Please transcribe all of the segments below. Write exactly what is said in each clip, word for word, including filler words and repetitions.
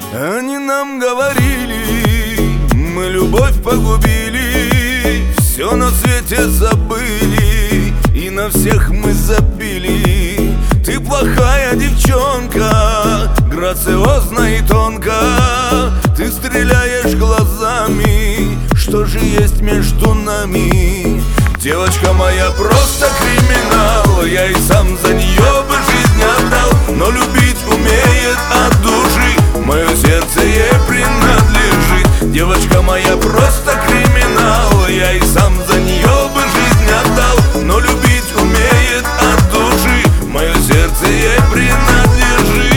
Они нам говорили, мы любовь погубили, все на свете забыли, и на всех мы забили. Ты плохая девчонка, грациозна и тонко, ты стреляешь глазами, что же есть между нами? Девочка моя просто криминал, я и сам за нее бы жизнь отдал, но любить умеет от души, мое сердце ей принадлежит. Девочка моя просто криминал, я и сам за нее бы жизнь отдал, но любить умеет от души, мое сердце ей принадлежит.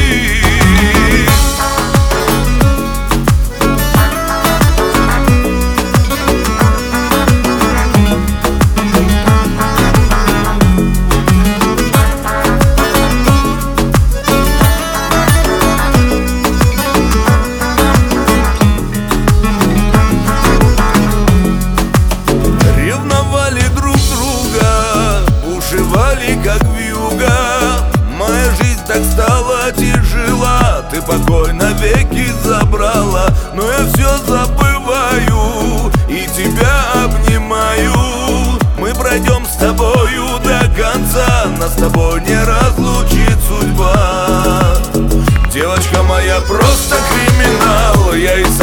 Как вьюга, моя жизнь так стала тяжела, ты покой навеки забрала, но я все забываю и тебя обнимаю. Мы пройдем с тобою до конца, нас с тобой не разлучит судьба. Девочка моя просто криминал, я и сам